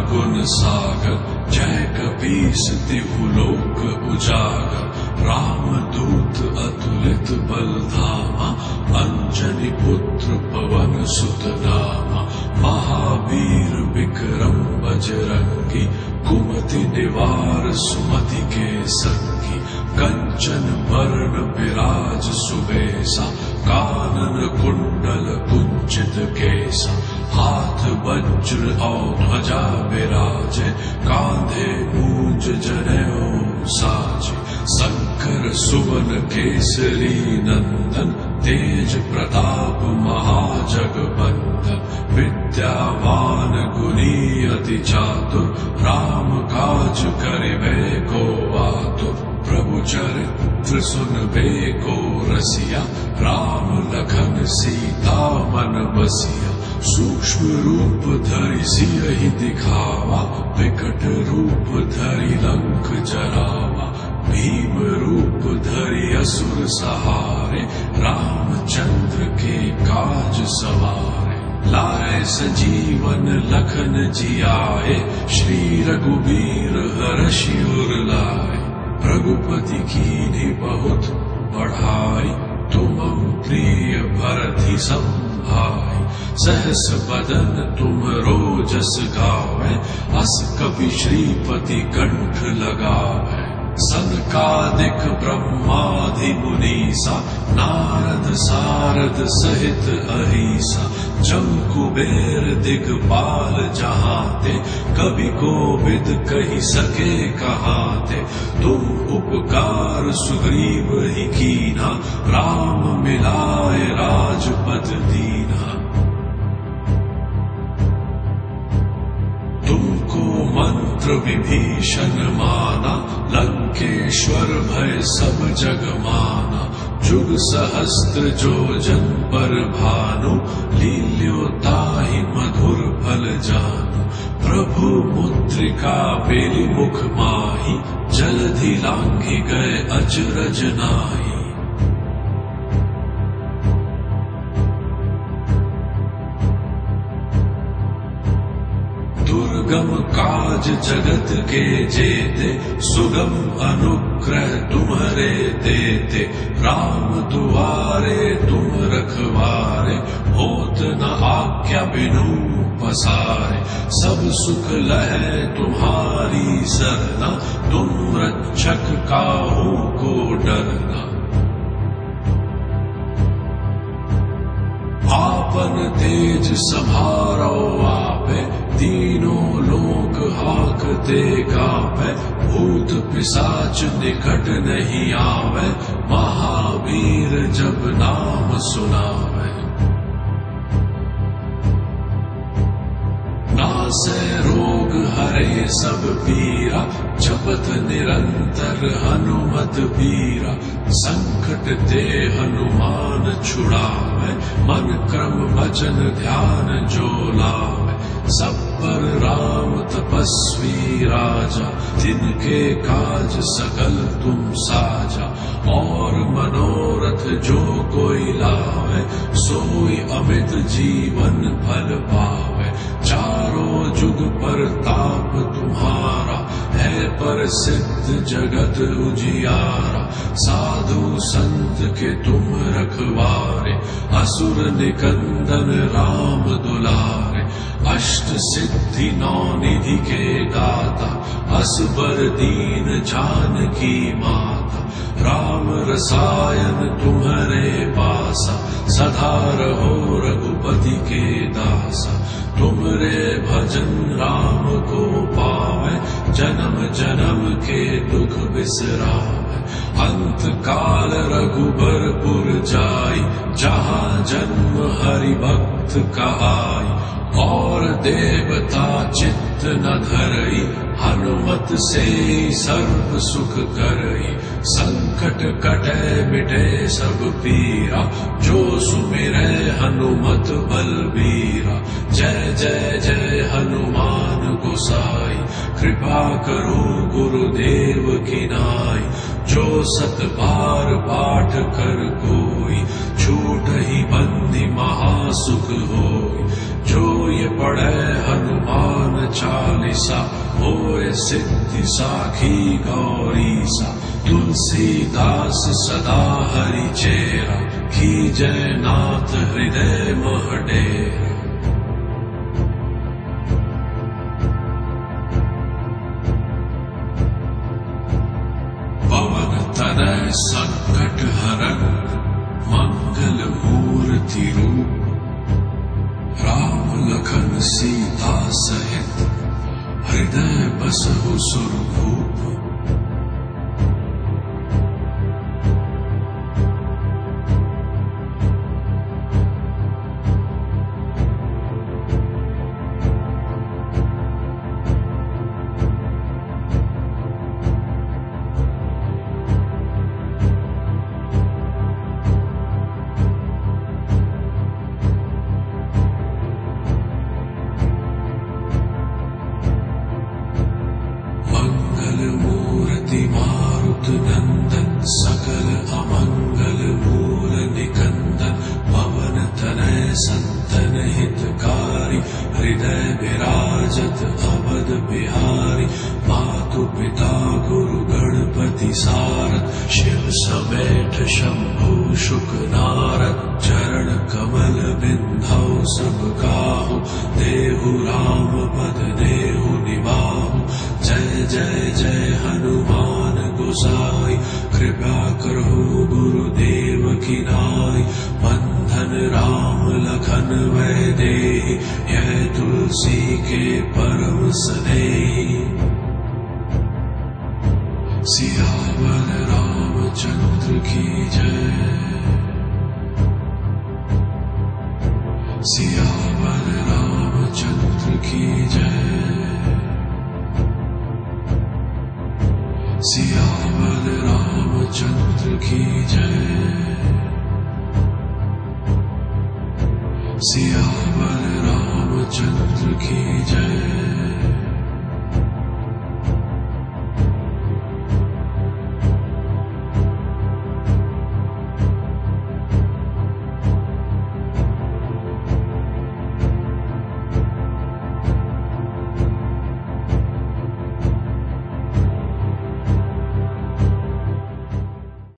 गुण सागर, जय कपीस तिहुलोक उजागर। रामदूत अतुलित बल धामा, अंजनी पुत्र पवन सुत नामा। महावीर विक्रम बजरंगी, कुमति निवार सुमति के संगी। कंचन वर्ण विराज सुबेसा, कानन कुंडल कुंचित केसा। हाथ वज्र और ध्वजा विराजे, कांधे मूंज जनेऊ साजे। शंकर सुवन केसरी नंदन, तेज प्रताप महाजगबंदन। विद्यावान गुणी अति चातुर, राम काज करिबे को आतुर। प्रभु चरित्र सुनबे को रसिया, राम लखन सीता मन बसिया। सूक्ष्म रूप धरि सियहि दिखावा, विकट रूप धरि लंक जरावा। भीम रूप धरि असुर सहारे, रामचंद्र के काज सवारे। लाए सजीवन लखन जियाए, श्री रघुबीर हरषि उर लाए। रघुपति कीन्ही बहुत बढ़ाई, तुमम प्रिय भरति सम भाई। सहस बदन तुमरो जस गावे, अस कपि श्रीपति कंठ लगावे। सनकादिक ब्रह्मादि मुनीसा, नारद सारद सहित अहीसा। जम कुबेर दिगपाल जहाते, कवि कोविद कहि सके कहाते। तुम उपकार सुग्रीव ही कीन्हा, राम मिलाए राजपद दीन्हा। तुमको मंत्र विभीषण माना, लंकेश्वर भय सब जग माना। जुग सहस्त्र जो जन पर भानु, लील्यो ताहि मधुर फल जानु। प्रभु मुद्रिका बेली मुख माही, जलधि लांघि गए अचरज नाहि। दुर्गम काज जगत के जेते, सुगम अनुग्रह तुम्हारे देते। राम दुआरे तुम रखवारे, होत न आज्ञा बिनु पसारे। सब सुख लहै तुम्हारी सरना, तुम रक्षक काहू को डरना। आपन तेज समारो आपे, तीनों लोक हाकते कापे। भूत पिशाच निकट नहीं आवे, महावीर जब नाम सुनावे। नासै रोग हरे सब पीरा, जपत निरंतर हनुमत बीरा। संकट ते हनुमान छुड़ावे, मन क्रम वचन ध्यान जो लावे। सब पर राम तपस्वी राजा, तिनके काज सकल तुम साजा। और मनोरथ जो कोई लावे, सोई अमित जीवन फल पावे। चारों जुग पर ताप तुम्हारा, है प्रसिद्ध जगत उजियारा। साधु संत के तुम रखवारे, असुर निकंदन राम दुलारे। अष्ट सिद्धि नौ निधि के दाता, असबर दीन जानकी माता। राम रसायन तुम्हारे पासा, सदा रहो रघुपति के दासा। तुमरे भजन राम को पावे, जन्म जन्म के दुख बिसरावे। अंत काल रघुबरपुर जाई, जहाँ जन्म हरि भक्त कहाई। और देवता चित्त न धरई, हनुमत से सर्व सुख करई। संकट कटे मिटे सब पीरा, जो सुमिरै हनुमत बलबीरा। जय जय जय हनुमान गोसाई, कृपा करो गुरुदेव की नाई। जो सत बार पाठ कर कोई, छूट ही बंदी महासुख होई। जो ये पढ़े हनुमान चालीसा होए सिद्धि साखी गौरीसा। तुलसीदास सदा हरि चेरा कीजै नाथ हृदय मह डेरा। पवन तनय संकट हरन मंगल मूर्ति रूप। राम लखन सीता सहित हृदय बसहु सुरभूप। मारुत नंदन सकल अमंगल मूल निकंदन। पवन तनय संतन हितकारी हृदय विराजत अवध बिहारी। मातु पिता गुरु गणपति सारद शिव समेत शंभु शुक नारद। चरण कमल बिंधौ सब काहू देहु राम पद देहु निवाहु। जय जय जय हनुमान गोसाई कृपा करहु गुरुदेव की नाई। बंधन राम लखन वै देहि यह तुलसी के परम स्नेही। सियावर रामचंद्र की जय। सियावर रामचंद्र की जय। सियावर रामचंद्र की जय। सियावर रामचंद्र की जय।